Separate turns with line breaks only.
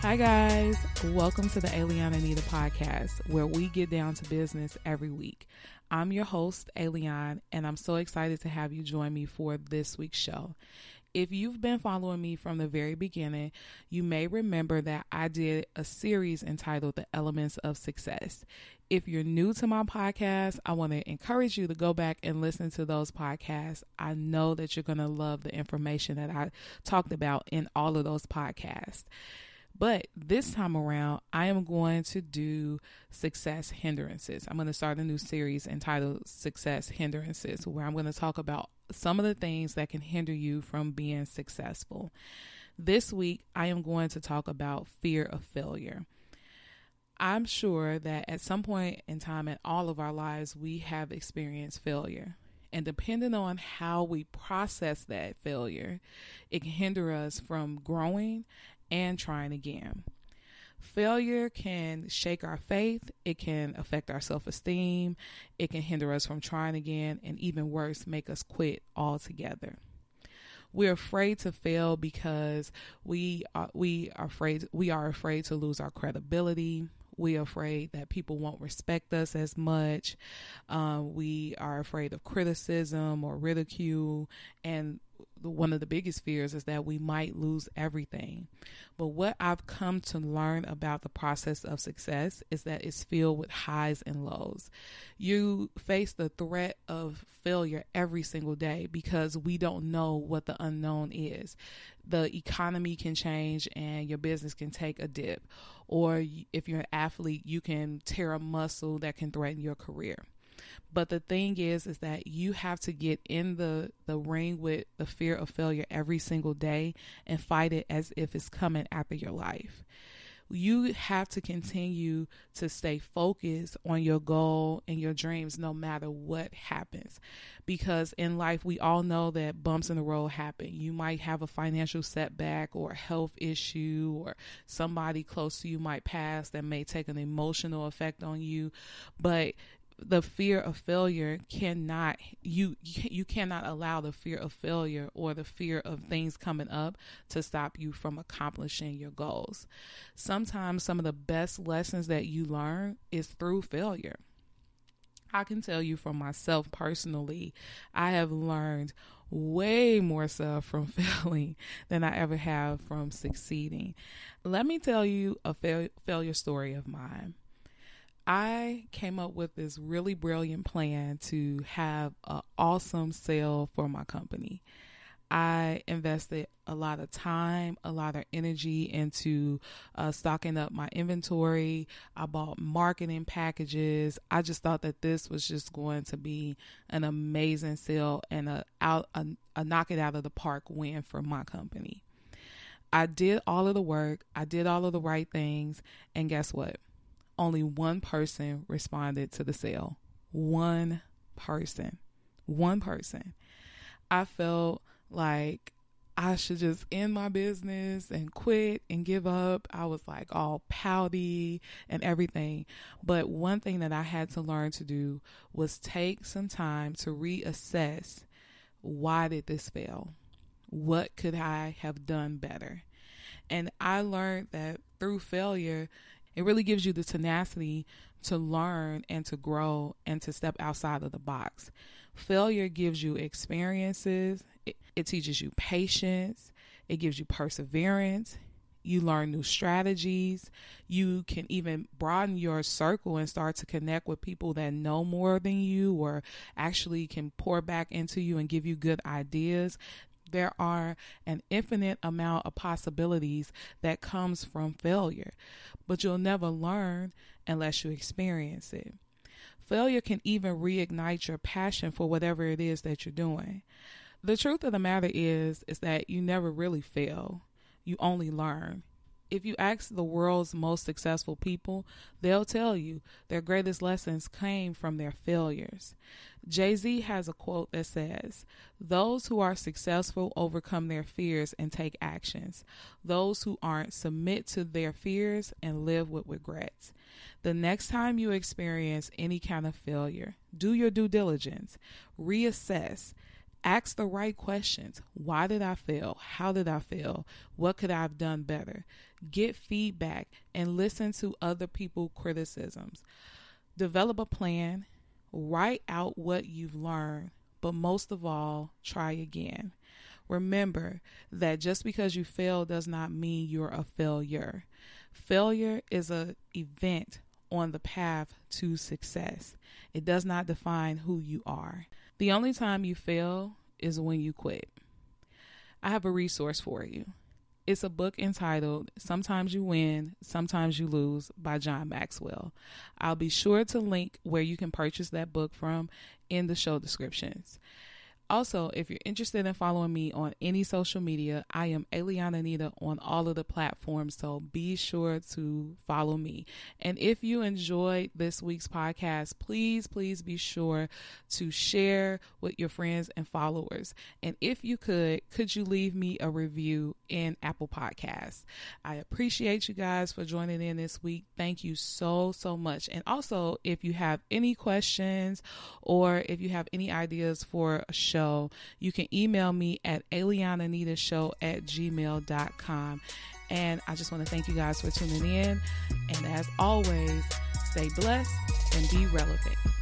Hi guys, welcome to the Aliana Anita podcast, where we get down to business every week. I'm your host, Aliana, and I'm so excited to have you join me for this week's show. If you've been following me from the very beginning, you may remember that I did a series entitled The Elements of Success. If you're new to my podcast, I want to encourage you to go back and listen to those podcasts. I know that you're going to love the information that I talked about in all of those podcasts. But this time around, I am going to do success hindrances. I'm going to start a new series entitled Success Hindrances, where I'm going to talk about some of the things that can hinder you from being successful. This week, I am going to talk about fear of failure. I'm sure that at some point in time in all of our lives, we have experienced failure. And depending on how we process that failure, it can hinder us from growing and trying again. Failure can shake our faith. It can affect our self-esteem. It can hinder us from trying again, and even worse, make us quit altogether. We're afraid to fail because we are afraid to lose our credibility. We are afraid that people won't respect us as much. We are afraid of criticism or ridicule, and one of the biggest fears is that we might lose everything. But what I've come to learn about the process of success is that it's filled with highs and lows. You face the threat of failure every single day because we don't know what the unknown is. The economy can change and your business can take a dip. Or if you're an athlete, you can tear a muscle that can threaten your career. But the thing is that you have to get in the ring with the fear of failure every single day and fight it as if it's coming after your life. You have to continue to stay focused on your goal and your dreams no matter what happens. Because in life, we all know that bumps in the road happen. You might have a financial setback or a health issue, or somebody close to you might pass that may take an emotional effect on you. But the fear of failure you cannot allow the fear of failure or the fear of things coming up to stop you from accomplishing your goals. Sometimes some of the best lessons that you learn is through failure. I can tell you from myself personally, I have learned way more stuff from failing than I ever have from succeeding. Let me tell you a failure story of mine. I came up with this really brilliant plan to have an awesome sale for my company. I invested a lot of time, a lot of energy into stocking up my inventory. I bought marketing packages. I just thought that this was just going to be an amazing sale and a knock it out of the park win for my company. I did all of the work. I did all of the right things. And guess what? Only one person responded to the sale. One person. I felt like I should just end my business and quit and give up. I was like all pouty and everything. But one thing that I had to learn to do was take some time to reassess, why did this fail? What could I have done better? And I learned that through failure, it really gives you the tenacity to learn and to grow and to step outside of the box. Failure gives you experiences. It teaches you patience. It gives you perseverance. You learn new strategies. You can even broaden your circle and start to connect with people that know more than you or actually can pour back into you and give you good ideas. There are an infinite amount of possibilities that comes from failure, but you'll never learn unless you experience it. Failure can even reignite your passion for whatever it is that you're doing. The truth of the matter is that you never really fail. You only learn. If you ask the world's most successful people, they'll tell you their greatest lessons came from their failures. Jay-Z has a quote that says, "Those who are successful overcome their fears and take actions. Those who aren't submit to their fears and live with regrets." The next time you experience any kind of failure, do your due diligence, reassess, Ask the right questions. Why did I fail? How did I fail? What could I have done better? Get feedback and listen to other people's criticisms. Develop a plan. Write out what you've learned, but most of all, try again. Remember that just because you fail does not mean you're a failure. Failure is an event on the path to success. It does not define who you are. The only time you fail is when you quit. I have a resource for you. It's a book entitled Sometimes You Win, Sometimes You Lose by John Maxwell. I'll be sure to link where you can purchase that book from in the show descriptions. Also, if you're interested in following me on any social media, I am Eliana Anita on all of the platforms, so be sure to follow me. And if you enjoyed this week's podcast, please be sure to share with your friends and followers. And if you could you leave me a review in Apple Podcasts? I appreciate you guys for joining in this week. Thank you so much. And also, if you have any questions or if you have any ideas for a show, you can email me at aliananitashow@gmail.com. And I just want to thank you guys for tuning in. And as always, stay blessed and be relevant.